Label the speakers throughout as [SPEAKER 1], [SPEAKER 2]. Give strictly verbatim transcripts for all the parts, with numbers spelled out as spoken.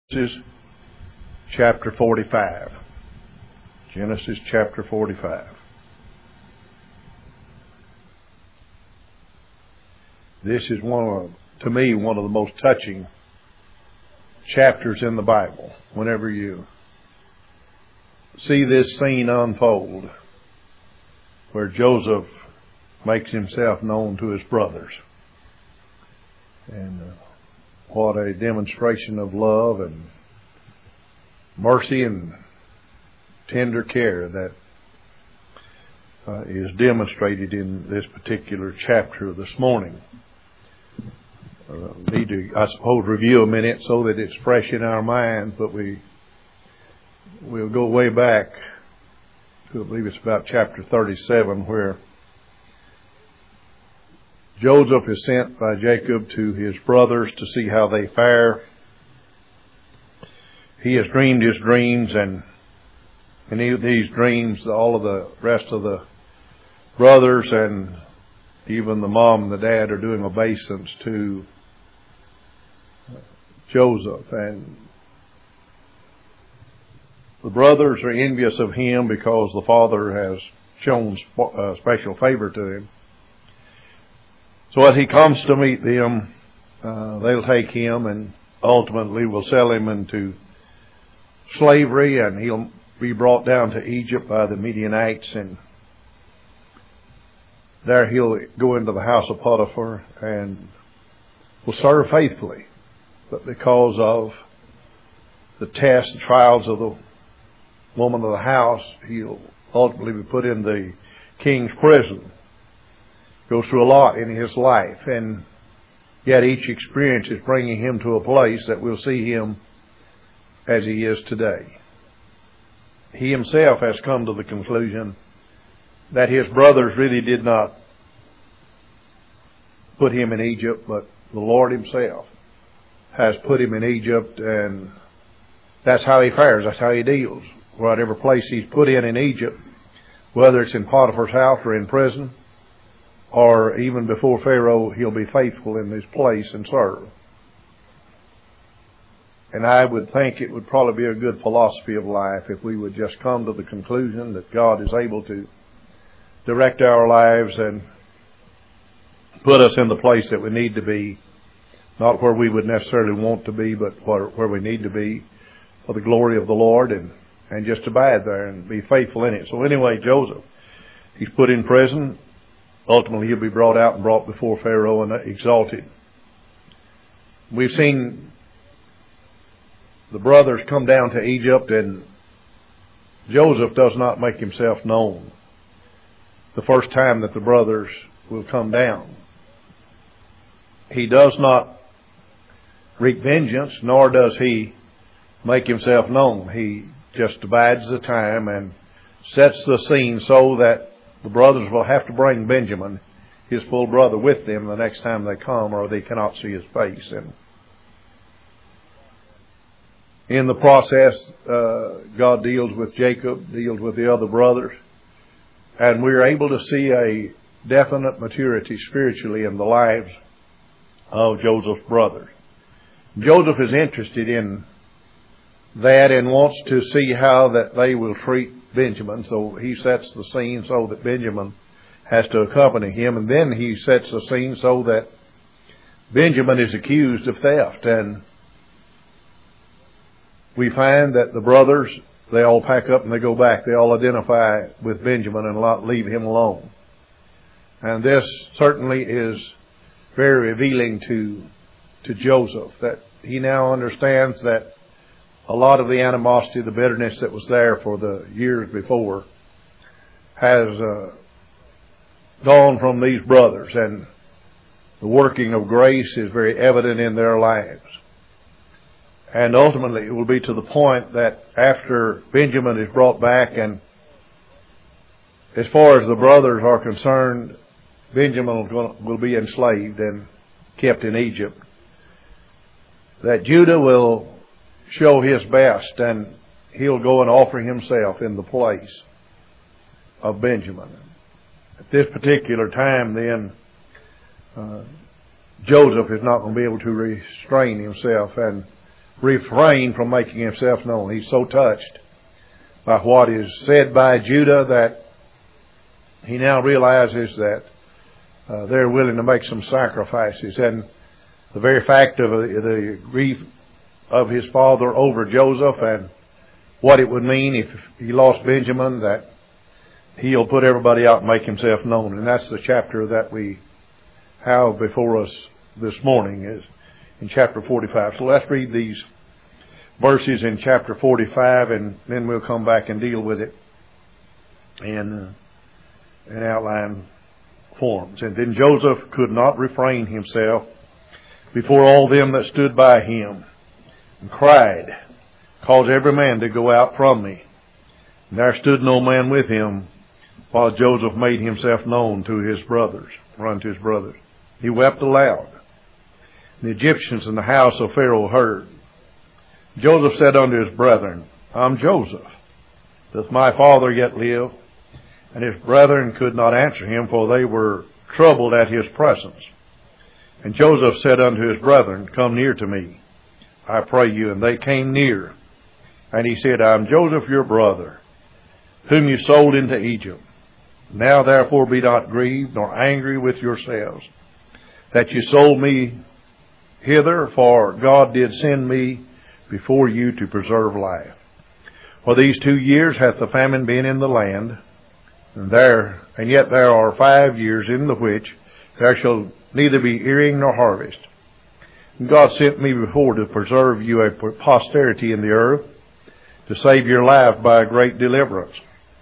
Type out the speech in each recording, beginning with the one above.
[SPEAKER 1] Genesis chapter forty-five. Genesis chapter forty-five. This is one of, to me, one of the most touching chapters in the Bible. Whenever you see this scene unfold, where Joseph makes himself known to his brothers, and uh, what a demonstration of love and mercy and tender care that uh, is demonstrated in this particular chapter this morning. Uh, need to, I suppose, review a minute so that it's fresh in our minds, but we, we'll go way back to, I believe it's about chapter thirty-seven, where Joseph is sent by Jacob to his brothers to see how they fare. He has dreamed his dreams, and in these dreams, all of the rest of the brothers and even the mom and the dad are doing obeisance to Joseph. And the brothers are envious of him because the father has shown uh, special favor to him. So as he comes to meet them, uh, they'll take him and ultimately will sell him into slavery, and he'll be brought down to Egypt by the Midianites, and there he'll go into the house of Potiphar and will serve faithfully. But because of the tests and trials of the woman of the house, he'll ultimately be put in the king's prison. Goes through a lot in his life, and yet each experience is bringing him to a place that we'll see him as he is today. He himself has come to the conclusion that his brothers really did not put him in Egypt, but the Lord himself has put him in Egypt, and that's how he fares, that's how he deals. Whatever place he's put in in Egypt, whether it's in Potiphar's house or in prison, or even before Pharaoh, he'll be faithful in his place and serve. And I would think it would probably be a good philosophy of life if we would just come to the conclusion that God is able to direct our lives and put us in the place that we need to be, not where we would necessarily want to be, but where, where we need to be for the glory of the Lord, and, and just abide there and be faithful in it. So anyway, Joseph, he's put in prison. Ultimately, he'll be brought out and brought before Pharaoh and exalted. We've seen the brothers come down to Egypt, and Joseph does not make himself known the first time that the brothers will come down. He does not wreak vengeance, nor does he make himself known. He just abides the time and sets the scene so that the brothers will have to bring Benjamin, his full brother, with them the next time they come, or they cannot see his face. And in the process, uh, God deals with Jacob, deals with the other brothers, and we're able to see a definite maturity spiritually in the lives of Joseph's brothers. Joseph is interested in that and wants to see how that they will treat Benjamin, so he sets the scene so that Benjamin has to accompany him, and then he sets the scene so that Benjamin is accused of theft. And we find that the brothers, they all pack up and they go back. They all identify with Benjamin and not leave him alone. And this certainly is very revealing to to Joseph, that he now understands that a lot of the animosity, the bitterness that was there for the years before has uh, gone from these brothers, and the working of grace is very evident in their lives. And ultimately it will be to the point that after Benjamin is brought back, and as far as the brothers are concerned, Benjamin will be enslaved and kept in Egypt, that Judah will show his best, and he'll go and offer himself in the place of Benjamin. At this particular time, then, uh, Joseph is not going to be able to restrain himself, and refrain from making himself known. He's so touched by what is said by Judah that he now realizes that uh, they're willing to make some sacrifices. And the very fact of the grief of his father over Joseph and what it would mean if he lost Benjamin, that he'll put everybody out and make himself known. And that's the chapter that we have before us this morning, is in chapter forty-five. So let's read these verses in chapter forty-five, and then we'll come back and deal with it in, uh, in outline forms. And then Joseph could not refrain himself before all them that stood by him, and cried, Cause every man to go out from me. And there stood no man with him, while Joseph made himself known to his brothers, or unto his brothers. He wept aloud. The Egyptians in the house of Pharaoh heard. Joseph said unto his brethren, I'm Joseph. Doth my father yet live? And his brethren could not answer him, for they were troubled at his presence. And Joseph said unto his brethren, Come near to me, I pray you. And they came near. And he said, I am Joseph your brother, whom you sold into Egypt. Now therefore be not grieved, nor angry with yourselves, that you sold me hither, for God did send me before you to preserve life. For these two years hath the famine been in the land, and there, and yet there are five years in the which there shall neither be earing nor harvest. And God sent me before to preserve you a posterity in the earth, to save your life by a great deliverance.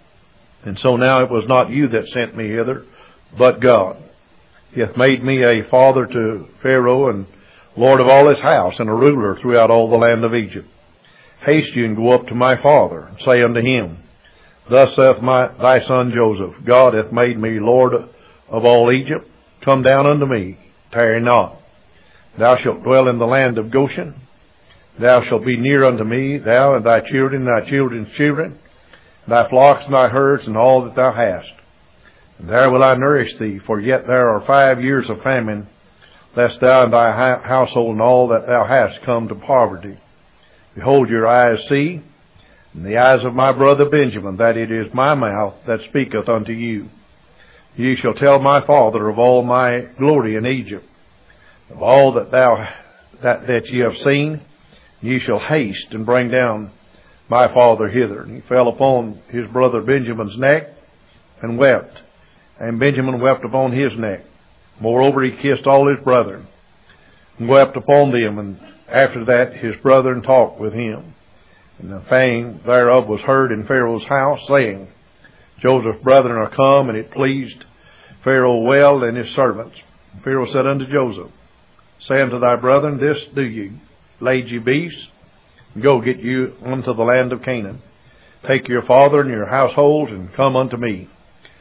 [SPEAKER 1] And so now it was not you that sent me hither, but God. He hath made me a father to Pharaoh, and Lord of all his house, and a ruler throughout all the land of Egypt. Haste you and go up to my father, and say unto him, Thus saith my, thy son Joseph, God hath made me Lord of all Egypt. Come down unto me, tarry not. Thou shalt dwell in the land of Goshen. Thou shalt be near unto me, thou and thy children, and thy children's children, thy flocks and thy herds, and all that thou hast. And there will I nourish thee, for yet there are five years of famine, lest thou and thy household and all that thou hast come to poverty. Behold, your eyes see, and the eyes of my brother Benjamin, that it is my mouth that speaketh unto you. Ye shall tell my father of all my glory in Egypt, of all that thou that, that ye have seen. Ye shall haste and bring down my father hither. And he fell upon his brother Benjamin's neck and wept, and Benjamin wept upon his neck. Moreover, he kissed all his brethren and wept upon them. And after that, his brethren talked with him. And the fame thereof was heard in Pharaoh's house, saying, Joseph's brethren are come, and it pleased Pharaoh well and his servants. And Pharaoh said unto Joseph, Say unto thy brethren, This do ye, lade ye beasts, and go get you unto the land of Canaan. Take your father and your households, and come unto me.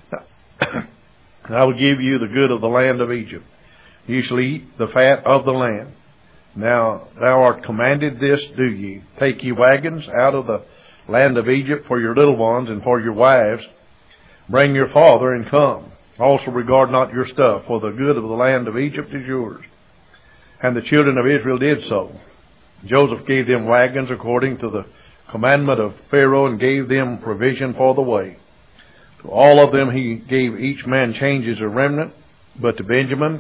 [SPEAKER 1] And I will give you the good of the land of Egypt. Ye shall eat the fat of the land. Now thou art commanded this, do ye. Take ye wagons out of the land of Egypt for your little ones and for your wives. Bring your father and come. Also regard not your stuff, for the good of the land of Egypt is yours. And the children of Israel did so. Joseph gave them wagons according to the commandment of Pharaoh, and gave them provision for the way. To all of them he gave each man changes of remnant, but to Benjamin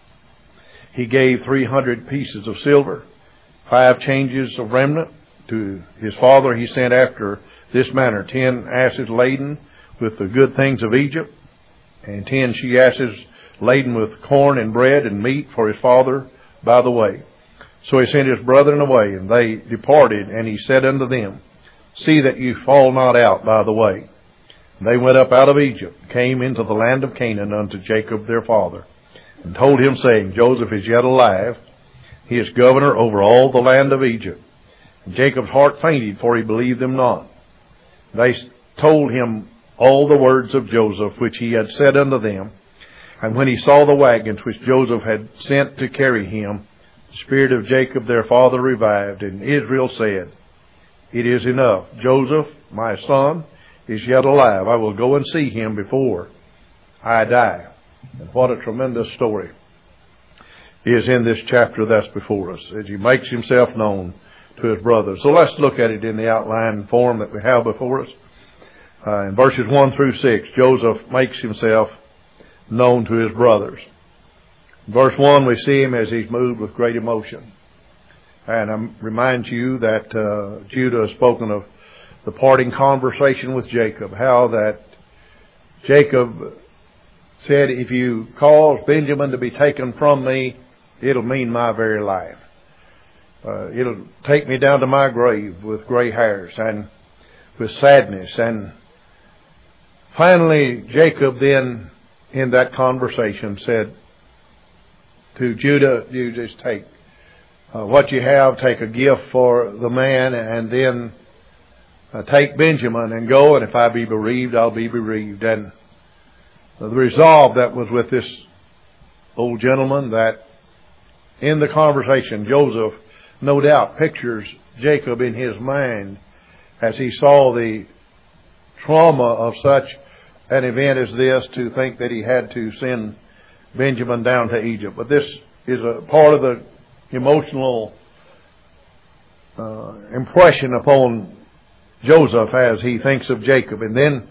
[SPEAKER 1] he gave three hundred pieces of silver, five changes of remnant. To his father he sent after this manner, ten asses laden with the good things of Egypt, and ten she asses laden with corn and bread and meat for his father by the way. So he sent his brethren away, and they departed, and he said unto them, See that you fall not out by the way. And they went up out of Egypt, came into the land of Canaan unto Jacob their father, and told him, saying, Joseph is yet alive. He is governor over all the land of Egypt. And Jacob's heart fainted, for he believed them not. They told him all the words of Joseph, which he had said unto them. And when he saw the wagons which Joseph had sent to carry him, the spirit of Jacob their father revived, and Israel said, It is enough. Joseph, my son, is yet alive. I will go and see him before I die. And what a tremendous story is in this chapter that's before us, as he makes himself known to his brothers. So let's look at it in the outline form that we have before us. Uh, in verses one through six, Joseph makes himself known to his brothers. In verse one, we see him as he's moved with great emotion. And I remind you that uh, Judah has spoken of the parting conversation with Jacob, how that Jacob said, if you cause Benjamin to be taken from me, it'll mean my very life. Uh, it'll take me down to my grave with gray hairs and with sadness. And finally, Jacob then, in that conversation, said to Judah, you just take uh, what you have, take a gift for the man, and then uh, take Benjamin and go, and if I be bereaved, I'll be bereaved. And the resolve that was with this old gentleman, that in the conversation, Joseph no doubt pictures Jacob in his mind as he saw the trauma of such an event as this, to think that he had to send Benjamin down to Egypt. But this is a part of the emotional uh, impression upon Joseph as he thinks of Jacob. And then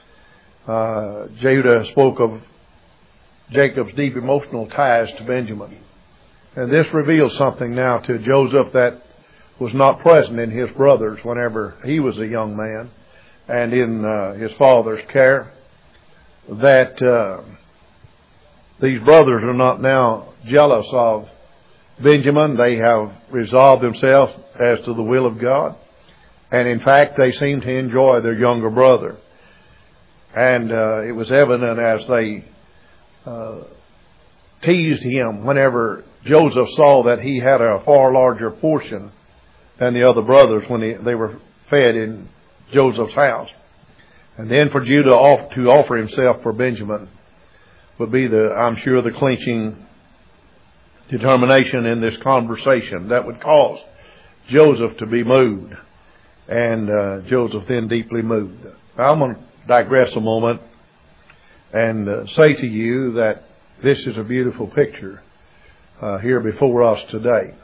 [SPEAKER 1] uh, Judah spoke of Jacob's deep emotional ties to Benjamin. And this reveals something now to Joseph that was not present in his brothers whenever he was a young man and in uh, his father's care, that uh, these brothers are not now jealous of Benjamin. They have resolved themselves as to the will of God. And in fact, they seem to enjoy their younger brother. And uh, it was evident as they uh, teased him whenever Joseph saw that he had a far larger portion than the other brothers when he, they were fed in Joseph's house. And then for Judah off, to offer himself for Benjamin would be the, I'm sure, the clinching determination in this conversation that would cause Joseph to be moved. And uh, Joseph then deeply moved. I'm going to digress a moment and uh, say to you that this is a beautiful picture uh, here before us today.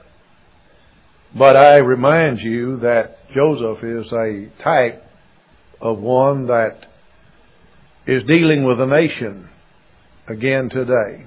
[SPEAKER 1] But I remind you that Joseph is a type of one that is dealing with a nation again today.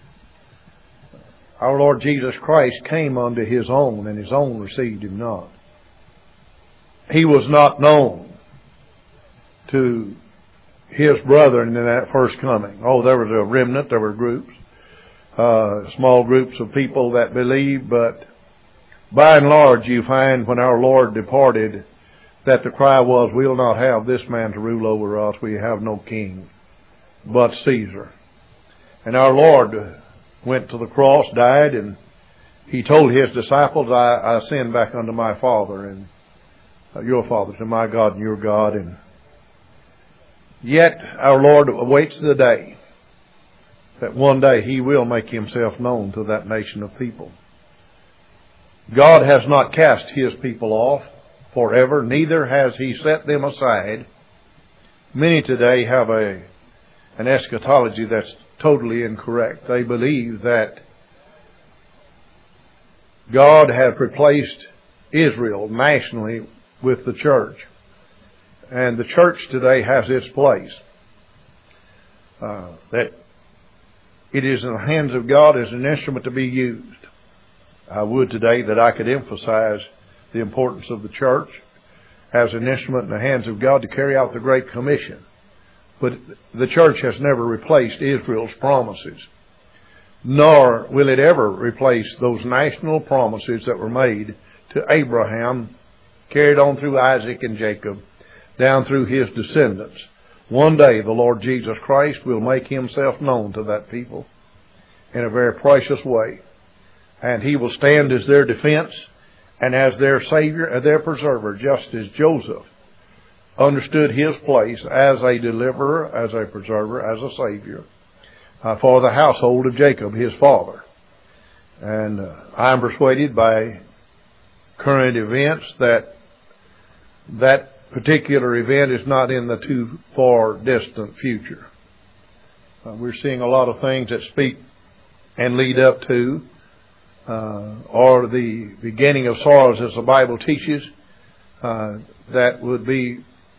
[SPEAKER 1] Our Lord Jesus Christ came unto his own, and his own received him not. He was not known to his brethren in that first coming. Oh, there was a remnant, there were groups, uh, small groups of people that believed, but by and large you find when our Lord departed that the cry was, we'll not have this man to rule over us, we have no king but Caesar. And our Lord went to the cross, died, and he told his disciples, I, I ascend back unto my Father and your Father, to my God and your God. And yet our Lord awaits the day that one day he will make himself known to that nation of people. God has not cast his people off forever, neither has he set them aside. Many today have a an eschatology that's totally incorrect. They believe that God has replaced Israel nationally with the church. And the church today has its place. Uh, that it is in the hands of God as an instrument to be used. I would today that I could emphasize the importance of the church as an instrument in the hands of God to carry out the Great Commission. But the church has never replaced Israel's promises, nor will it ever replace those national promises that were made to Abraham, carried on through Isaac and Jacob, down through his descendants. One day the Lord Jesus Christ will make himself known to that people in a very precious way. And he will stand as their defense and as their Savior and their preserver, just as Joseph understood his place as a deliverer, as a preserver, as a Savior uh, for the household of Jacob, his father. And uh, I'm persuaded by current events that that particular event is not in the too far distant future. Uh, we're seeing a lot of things that speak and lead up to uh, or the beginning of sorrows, as the Bible teaches, uh, that would be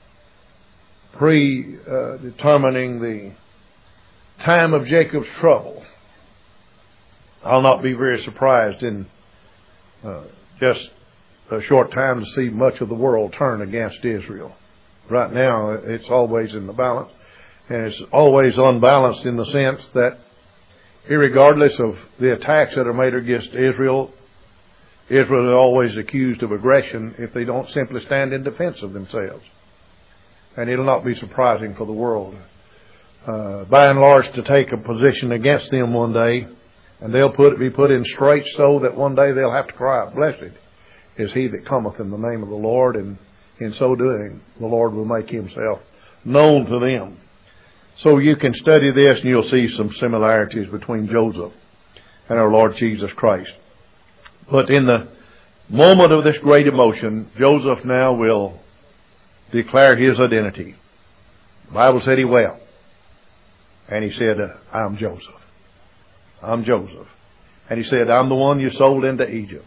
[SPEAKER 1] predetermining the time of Jacob's trouble. I'll not be very surprised in uh, just a short time to see much of the world turn against Israel. Right now, it's always in the balance, and it's always unbalanced in the sense that irregardless of the attacks that are made against Israel, Israel is always accused of aggression if they don't simply stand in defense of themselves. And it'll not be surprising for the world, uh, by and large, to take a position against them one day, and they'll put be put in straits so that one day they'll have to cry out, "Blessed is he that cometh in the name of the Lord," and in so doing, the Lord will make himself known to them. So you can study this and you'll see some similarities between Joseph and our Lord Jesus Christ. But in the moment of this great emotion, Joseph now will declare his identity. The Bible said he wept. And he said, "I'm Joseph. I'm Joseph." And he said, "I'm the one you sold into Egypt."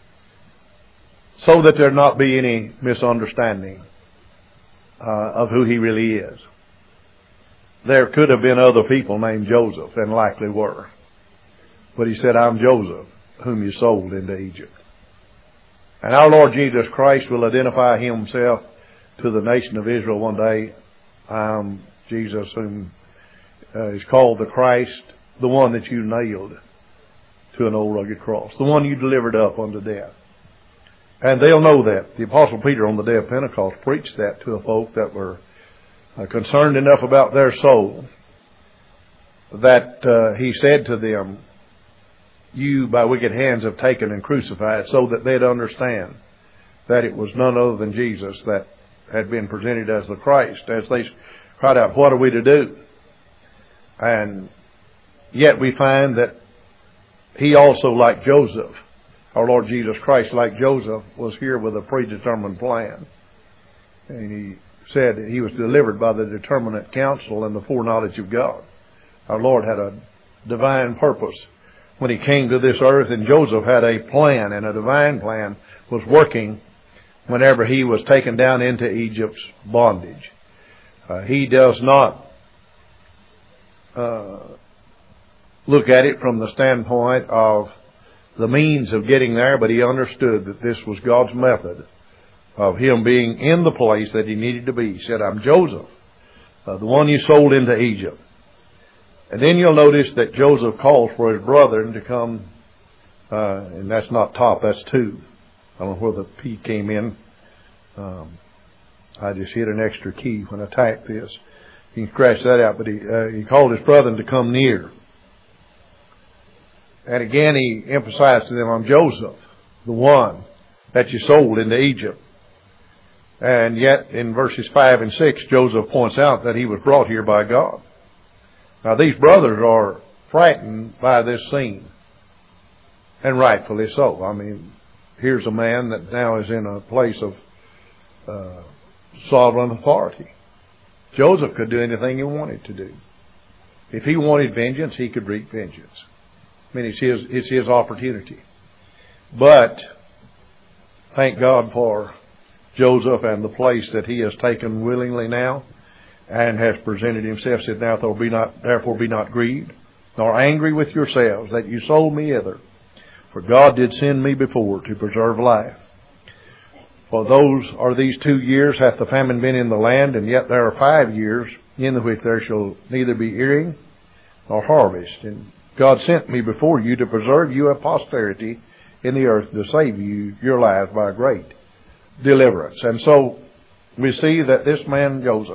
[SPEAKER 1] So that there not be any misunderstanding uh, of who he really is. There could have been other people named Joseph, and likely were. But he said, "I'm Joseph, whom you sold into Egypt." And our Lord Jesus Christ will identify himself to the nation of Israel one day. "I'm Jesus, whom uh, is called the Christ, the one that you nailed to an old rugged cross, the one you delivered up unto death." And they'll know that. The Apostle Peter on the day of Pentecost preached that to a folk that were uh, concerned enough about their soul that uh, he said to them, "You by wicked hands have taken and crucified," so that they'd understand that it was none other than Jesus that had been presented as the Christ. As they cried out, "What are we to do?" And yet we find that he also, like Joseph, our Lord Jesus Christ, like Joseph, was here with a predetermined plan. And he said that he was delivered by the determinate counsel and the foreknowledge of God. Our Lord had a divine purpose when he came to this earth, and Joseph had a plan, and a divine plan was working whenever he was taken down into Egypt's bondage. Uh, he does not uh, look at it from the standpoint of the means of getting there, but he understood that this was God's method of him being in the place that he needed to be. He said, "I'm Joseph, uh, the one you sold into Egypt." And then you'll notice that Joseph calls for his brethren to come, uh, and that's not top, that's two. I don't know where the P came in. Um, I just hit an extra key when I typed this. You can scratch that out, but he, uh, he called his brethren to come near. And again, he emphasized to them, "I'm Joseph, the one that you sold into Egypt." And yet, in verses five and six, Joseph points out that he was brought here by God. Now, these brothers are frightened by this scene, and rightfully so. I mean, here's a man that now is in a place of uh, sovereign authority. Joseph could do anything he wanted to do. If he wanted vengeance, he could wreak vengeance. I mean, it's his, it's his opportunity. But thank God for Joseph and the place that he has taken willingly now, and has presented himself, said, "Now therefore be not, therefore be not grieved, nor angry with yourselves that you sold me hither. For God did send me before to preserve life. For those are these two years hath the famine been in the land, and yet there are five years in the which there shall neither be earing nor harvest. And God sent me before you to preserve you a posterity in the earth, to save you your lives by great deliverance." And so we see that this man Joseph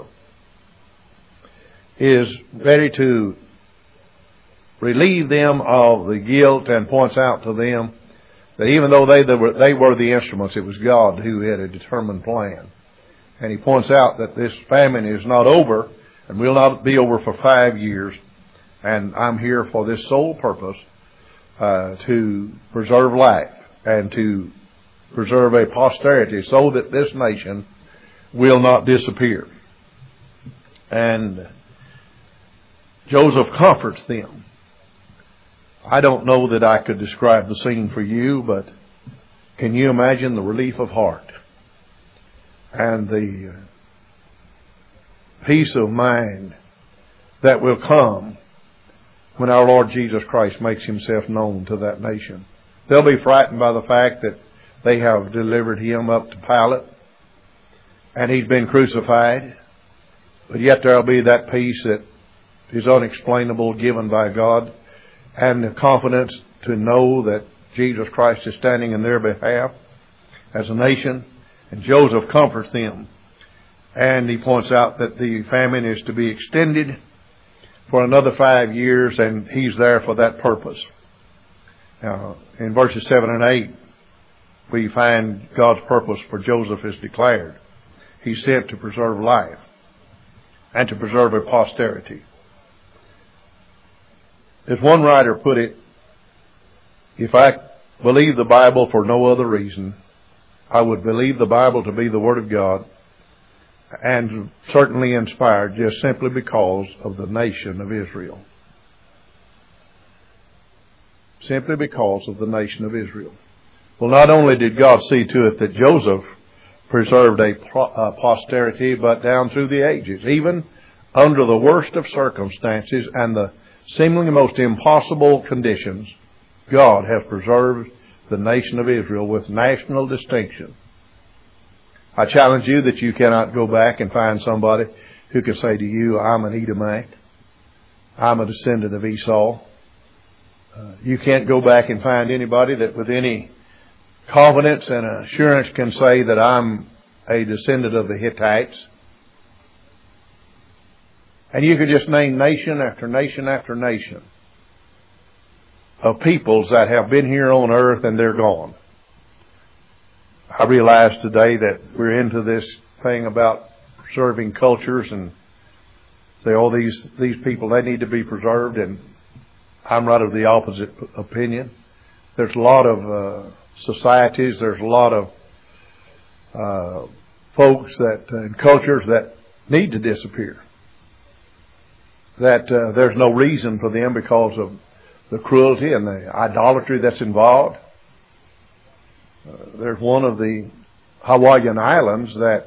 [SPEAKER 1] is ready to relieve them of the guilt, and points out to them that even though they, they, were, they were the instruments, it was God who had a determined plan. And he points out that this famine is not over, and will not be over for five years. And I'm here for this sole purpose, uh, to preserve life and to preserve a posterity, so that this nation will not disappear. And Joseph comforts them. I don't know that I could describe the scene for you, but can you imagine the relief of heart and the peace of mind that will come when our Lord Jesus Christ makes himself known to that nation? They'll be frightened by the fact that they have delivered him up to Pilate and he's been crucified, but yet there'll be that peace that is unexplainable given by God, and the confidence to know that Jesus Christ is standing in their behalf as a nation. And Joseph comforts them, and he points out that the famine is to be extended for another five years, and he's there for that purpose. Now, in verses seven and eight, we find God's purpose for Joseph is declared. He's sent to preserve life and to preserve a posterity. As one writer put it, if I believe the Bible for no other reason, I would believe the Bible to be the Word of God, and certainly inspired just simply because of the nation of Israel. Simply because of the nation of Israel. Well, not only did God see to it that Joseph preserved a posterity, but down through the ages, even under the worst of circumstances and the seemingly most impossible conditions, God has preserved the nation of Israel with national distinction. I challenge you that you cannot go back and find somebody who can say to you, I'm an Edomite, I'm a descendant of Esau. Uh, you can't go back and find anybody that with any confidence and assurance can say that I'm a descendant of the Hittites. And you could just name nation after nation after nation of peoples that have been here on earth and they're gone. I realize today that we're into this thing about preserving cultures and say, oh, these, these people, they need to be preserved, and I'm right of the opposite opinion. There's a lot of uh, societies, there's a lot of uh, folks that uh, and cultures that need to disappear. That uh, there's no reason for them because of the cruelty and the idolatry that's involved. Uh, there's one of the Hawaiian Islands that,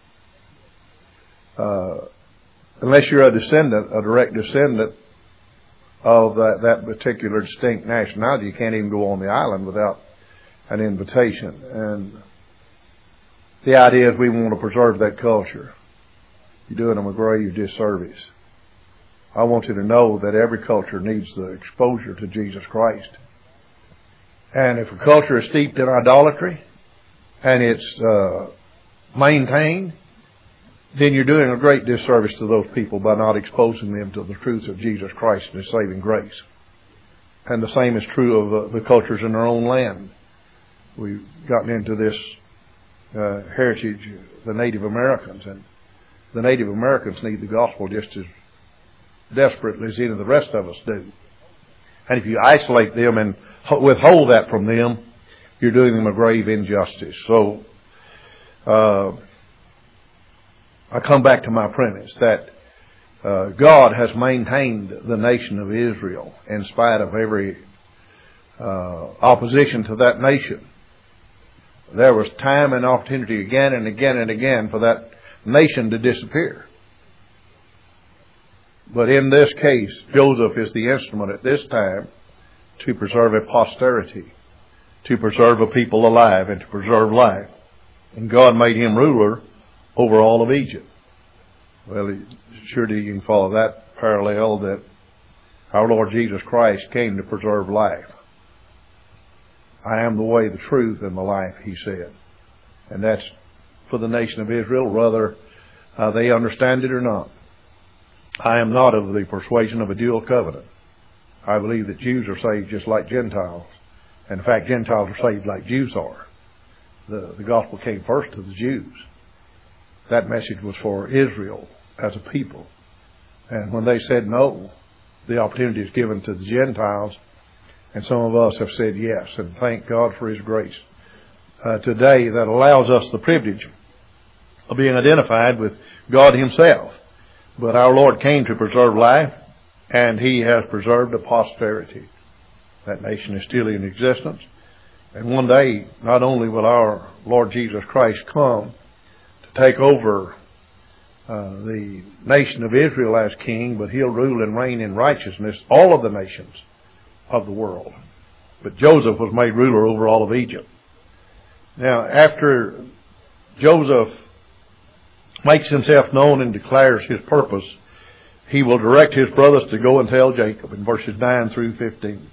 [SPEAKER 1] uh, unless you're a descendant, a direct descendant of that, that particular distinct nationality, you can't even go on the island without an invitation. And the idea is we want to preserve that culture. You're doing them a grave disservice. I want you to know that every culture needs the exposure to Jesus Christ. And if a culture is steeped in idolatry and it's uh, maintained, then you're doing a great disservice to those people by not exposing them to the truth of Jesus Christ and His saving grace. And the same is true of uh, the cultures in our own land. We've gotten into this uh, heritage, the Native Americans, and the Native Americans need the gospel just as desperately as any of the rest of us do. And if you isolate them and withhold that from them, you're doing them a grave injustice. So, uh, I come back to my premise that uh, God has maintained the nation of Israel in spite of every uh, opposition to that nation. There was time and opportunity again and again and again for that nation to disappear. But in this case, Joseph is the instrument at this time to preserve a posterity, to preserve a people alive, and to preserve life. And God made him ruler over all of Egypt. Well, surely you can follow that parallel that our Lord Jesus Christ came to preserve life. I am the way, the truth, and the life, he said. And that's for the nation of Israel, whether uh, they understand it or not. I am not of the persuasion of a dual covenant. I believe that Jews are saved just like Gentiles. And in fact, Gentiles are saved like Jews are. The, the gospel came first to the Jews. That message was for Israel as a people. And when they said no, the opportunity is given to the Gentiles. And some of us have said yes, and thank God for His grace uh, today that allows us the privilege of being identified with God Himself. But our Lord came to preserve life, and He has preserved a posterity. That nation is still in existence. And one day, not only will our Lord Jesus Christ come to take over uh, the nation of Israel as king, but he'll rule and reign in righteousness all of the nations of the world. But Joseph was made ruler over all of Egypt. Now, after Joseph makes himself known and declares his purpose, he will direct his brothers to go and tell Jacob in verses nine through fifteen.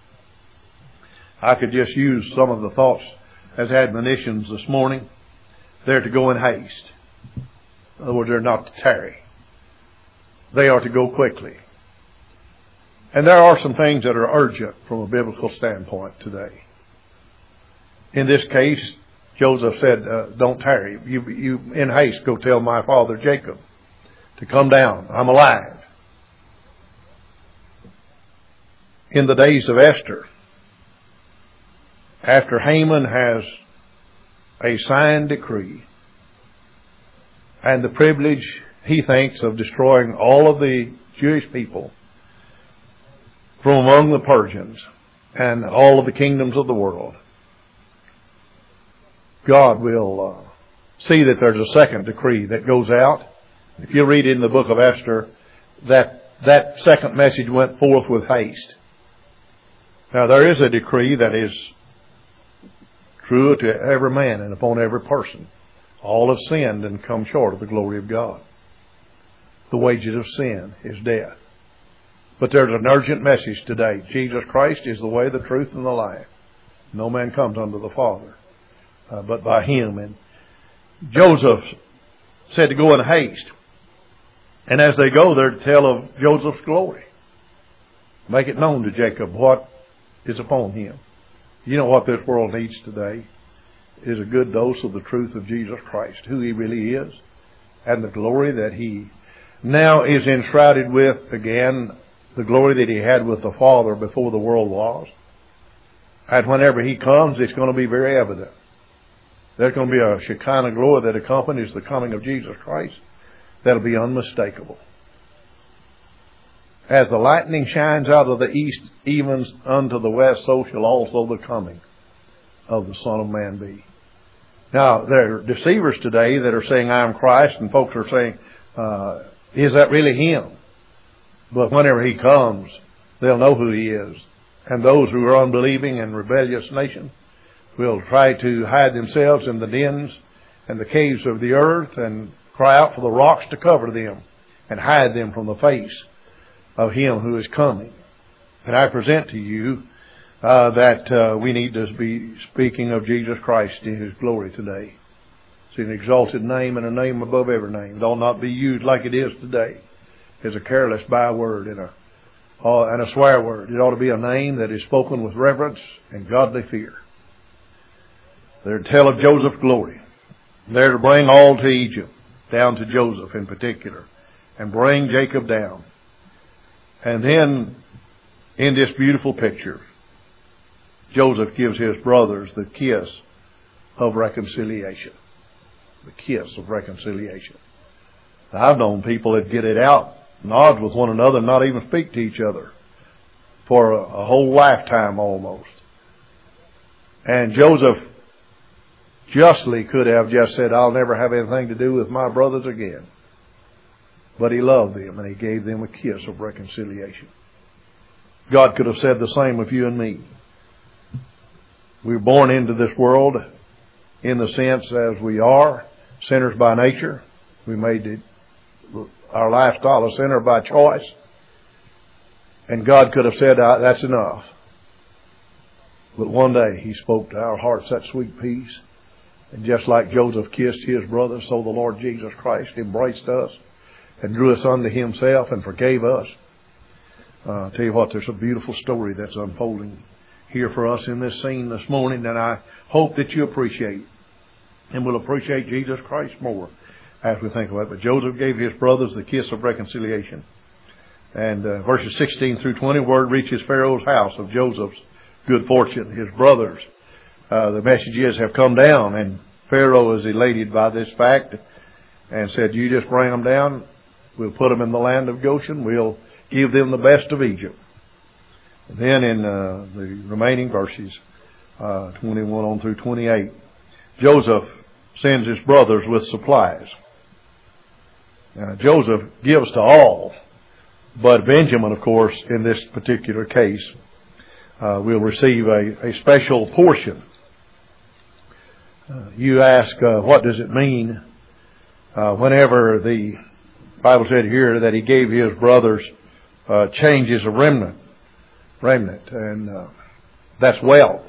[SPEAKER 1] I could just use some of the thoughts as admonitions this morning. They're to go in haste. In other words, they're not to tarry. They are to go quickly. And there are some things that are urgent from a biblical standpoint today. In this case, Joseph said, uh, don't tarry. You, you, in haste, go tell my father Jacob to come down. I'm alive. In the days of Esther, after Haman has a signed decree and the privilege, he thinks, of destroying all of the Jewish people from among the Persians and all of the kingdoms of the world, God will uh, see that there's a second decree that goes out. If you read in the book of Esther, that that second message went forth with haste. Now there is a decree that is true to every man and upon every person. All have sinned and come short of the glory of God. The wages of sin is death. But there's an urgent message today. Jesus Christ is the way, the truth, and the life. No man comes unto the Father uh, but by Him. And Joseph said to go in haste. And as they go, they're to tell of Joseph's glory. Make it known to Jacob what is upon him. You know what this world needs today is a good dose of the truth of Jesus Christ, who He really is, and the glory that He now is enshrouded with again, the glory that He had with the Father before the world was. And whenever He comes, it's going to be very evident. There's going to be a Shekinah glory that accompanies the coming of Jesus Christ that'll be unmistakable. As the lightning shines out of the east, even unto the west, so shall also the coming of the Son of Man be. Now, there are deceivers today that are saying, I am Christ, and folks are saying, uh, is that really Him? But whenever He comes, they'll know who He is. And those who are unbelieving and rebellious nation will try to hide themselves in the dens and the caves of the earth and cry out for the rocks to cover them and hide them from the face of Him who is coming. And I present to you uh, that uh, we need to be speaking of Jesus Christ in His glory today. It's an exalted name and a name above every name. It ought not be used like it is today as a careless byword and a, uh, and a swear word. It ought to be a name that is spoken with reverence and godly fear. They're to tell of Joseph's glory. They're to bring all to Egypt, down to Joseph in particular, and bring Jacob down. And then, in this beautiful picture, Joseph gives his brothers the kiss of reconciliation. The kiss of reconciliation. Now, I've known people that get it out, nod with one another, and not even speak to each other for a, a whole lifetime almost. And Joseph justly could have just said, I'll never have anything to do with my brothers again. But he loved them and he gave them a kiss of reconciliation. God could have said the same of you and me. We were born into this world in the sense as we are, sinners by nature. We made it, our lifestyle a sinner by choice. And God could have said, that's enough. But one day He spoke to our hearts that sweet peace. And just like Joseph kissed his brother, so the Lord Jesus Christ embraced us and drew us unto Himself and forgave us. Uh, I'll tell you what, there's a beautiful story that's unfolding here for us in this scene this morning, and I hope that you appreciate and will appreciate Jesus Christ more as we think about it. But Joseph gave his brothers the kiss of reconciliation. And uh, verses sixteen through twenty, word reaches Pharaoh's house of Joseph's good fortune. His brothers, uh, the messages have come down, and Pharaoh is elated by this fact and said, you just bring them down. We'll put them in the land of Goshen. We'll give them the best of Egypt. Then in uh, the remaining verses, uh, twenty-one on through twenty-eight, Joseph sends his brothers with supplies. Now, Joseph gives to all, but Benjamin, of course, in this particular case, uh, will receive a, a special portion. Uh, you ask, uh, what does it mean uh, whenever the Bible said here that he gave his brothers uh, changes of remnant, remnant, and uh, that's wealth.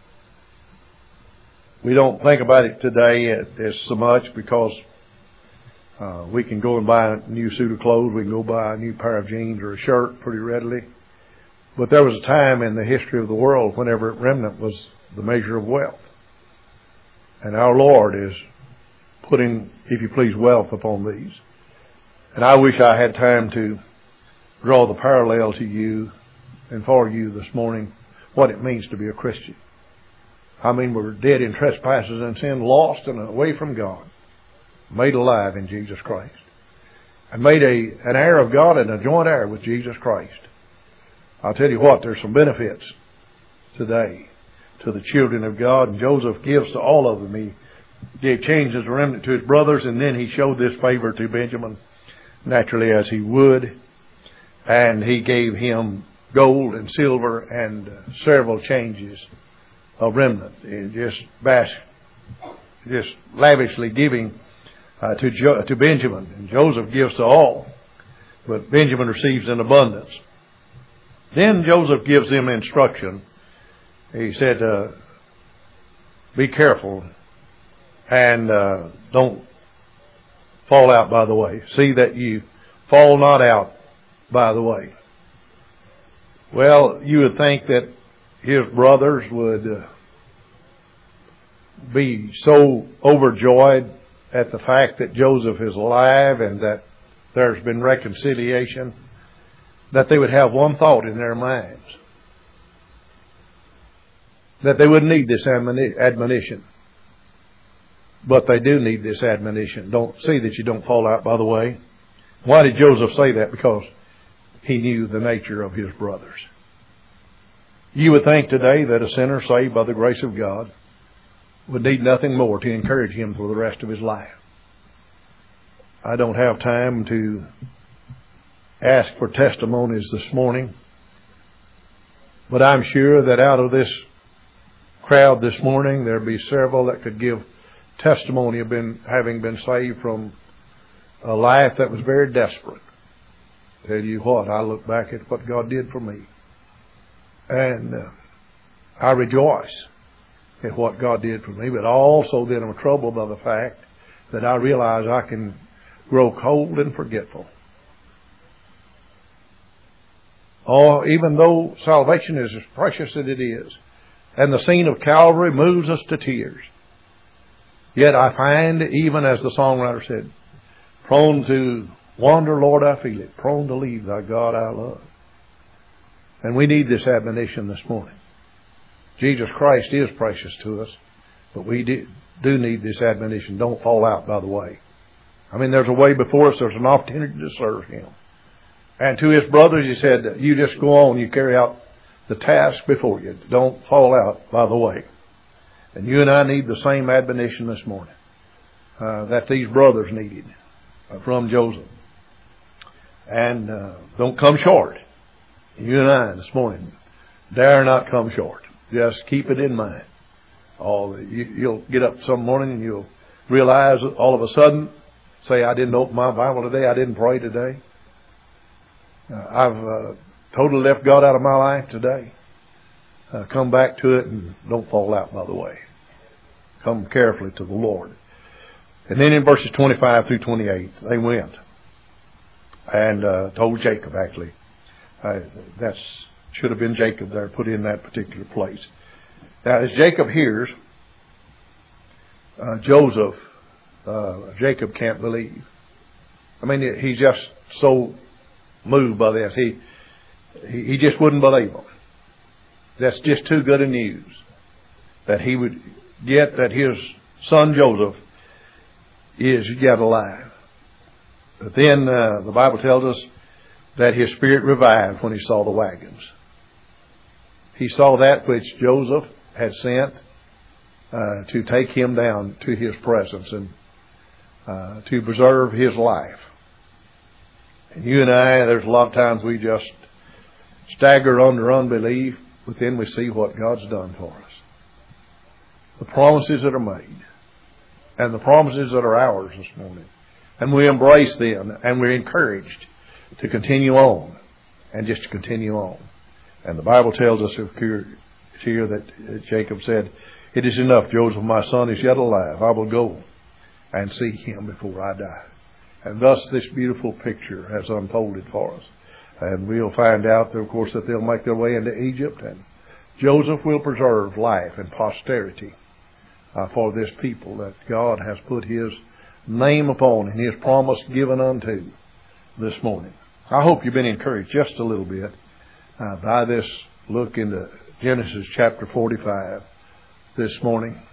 [SPEAKER 1] We don't think about it today as so much because uh, we can go and buy a new suit of clothes, we can go buy a new pair of jeans or a shirt pretty readily. But there was a time in the history of the world whenever remnant was the measure of wealth. And our Lord is putting, if you please, wealth upon these. And I wish I had time to draw the parallel to you and for you this morning what it means to be a Christian. I mean, we're dead in trespasses and sin, lost and away from God, made alive in Jesus Christ, and made a an heir of God and a joint heir with Jesus Christ. I'll tell you what, there's some benefits today to the children of God, and Joseph gives to all of them. He gave changes of remnant to his brothers, and then he showed this favor to Benjamin, naturally as he would, and he gave him gold and silver and uh, several changes of remnant, and just bash, just lavishly giving uh, to jo- to Benjamin, and Joseph gives to all, but Benjamin receives in abundance. Then Joseph gives them instruction. He said, uh, "Be careful and uh, don't fall out by the way. See that you fall not out by the way." Well, you would think that his brothers would uh, be so overjoyed at the fact that Joseph is alive and that there's been reconciliation that they would have one thought in their minds, that they wouldn't need this admonition. But they do need this admonition. Don't see that you don't fall out by the way. Why did Joseph say that? Because he knew the nature of his brothers. You would think today that a sinner saved by the grace of God would need nothing more to encourage him for the rest of his life. I don't have time to ask for testimonies this morning, but I'm sure that out of this crowd this morning there'd be several that could give testimony of been, having been saved from a life that was very desperate. Tell you what, I look back at what God did for me, and uh, I rejoice at what God did for me, but also then I'm troubled by the fact that I realize I can grow cold and forgetful. Oh, even though salvation is as precious as it is, and the scene of Calvary moves us to tears, yet I find, even as the songwriter said, prone to wander, Lord, I feel it, prone to leave thy God I love. And we need this admonition this morning. Jesus Christ is precious to us, but we do, do need this admonition. Don't fall out by the way. I mean, there's a way before us. There's an opportunity to serve Him. And to his brothers, he said, you just go on, you carry out the task before you. Don't fall out by the way. And you and I need the same admonition this morning uh, that these brothers needed uh, from Joseph. And uh, don't come short. You and I this morning dare not come short. Just keep it in mind. All you, you'll get up some morning and you'll realize all of a sudden, say, I didn't open my Bible today, I didn't pray today. Uh, I've uh, totally left God out of my life today. Uh, come back to it and don't fall out by the way. Come carefully to the Lord. And then in verses twenty-five through twenty-eight, they went and uh, told Jacob, actually. Uh, that's should have been Jacob there, put in that particular place. Now, as Jacob hears, uh, Joseph, uh, Jacob can't believe. I mean, he's just so moved by this. He, he, he just wouldn't believe him. That's just too good a news that he would get that his son Joseph is yet alive. But then uh, the Bible tells us that his spirit revived when he saw the wagons. He saw that which Joseph had sent uh, to take him down to his presence and uh, to preserve his life. And you and I, there's a lot of times we just stagger under unbelief, but then we see what God's done for us. The promises that are made, and the promises that are ours this morning. And we embrace them, and we're encouraged to continue on, and just to continue on. And the Bible tells us here that Jacob said, "It is enough, Joseph, my son is yet alive. I will go and see him before I die." And thus this beautiful picture has unfolded for us. And we'll find out, of course, that they'll make their way into Egypt, and Joseph will preserve life and posterity uh, for this people that God has put his name upon and his promise given unto this morning. I hope you've been encouraged just a little bit uh, by this look into Genesis chapter forty-five this morning.